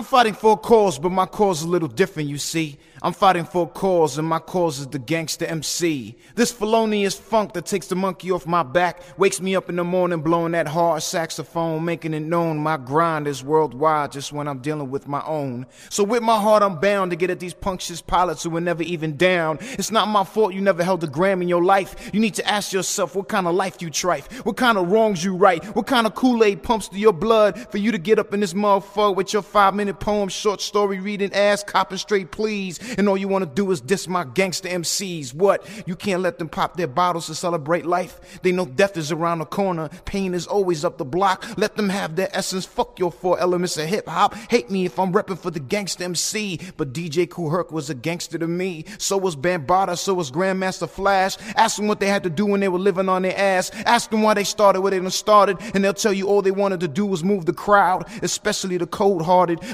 fighting for a cause, but my cause is a little different, you see. I'm fighting for a cause, and my cause is the gangster MC. This felonious funk that takes the monkey off my back wakes me up in the morning blowing that hard saxophone, making it known my grind is worldwide just when I'm dealing with my own. So with my heart I'm bound to get at these punctious pilots who were never even down. It's not my fault you never held a gram in your life. You need to ask yourself what kind of life you trife, what kind of wrongs you right, what kind of Kool-Aid pumps through your blood for you to get up in this motherfucker with your 5-minute poem, short story reading ass, copping straight please. And all you want to do is diss my gangster MCs. What? You can't let them pop their bottles to celebrate life. They know death is around the corner. Pain is always up the block. Let them have their essence. Fuck your 4 elements of hip hop. Hate me if I'm repping for the gangster MC. But DJ Kool Herc was a gangster to me. So was Bambaataa. So was Grandmaster Flash. Ask them what they had to do when they were living on their ass. Ask them why they started where they done started. And they'll tell you all they wanted to do was move the crowd, especially the cold-hearted.